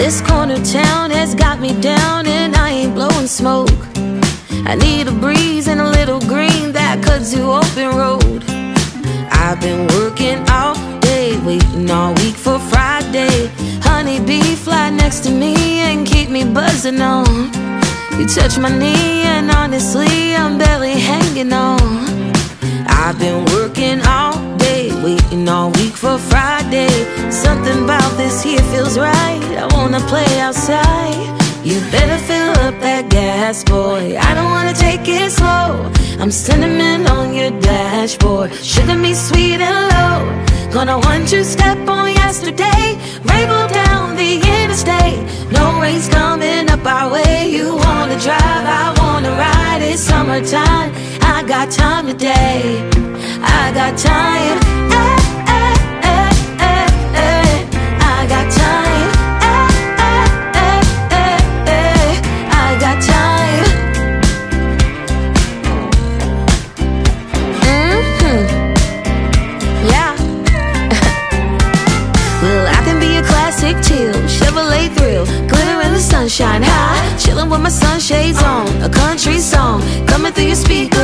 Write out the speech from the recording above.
This corner town has got me down and I ain't blowing smoke. I need a breeze and a little green that could do open road. I've been working all day, waiting all week for Friday. Honeybee fly next to me and keep me buzzing on. You touch my knee and honestly I'm barely hanging on. I've been working all day, waiting all week for Friday. Something about this here feels right, I wanna play outside. You better fill up that gas, boy, I don't wanna take it slow. I'm cinnamon on your dashboard, sugar me sweet and low. Gonna want you step on yesterday, rainbow down the interstate. No rain's coming up our way. You wanna drive, I wanna ride. It's summertime, I got time today, I got time. I got time. I got time. Yeah. Well, I can be a classic chill, Chevrolet thrill, glitter in the sunshine high, chilling with my sunshades on, a country song coming through your speaker.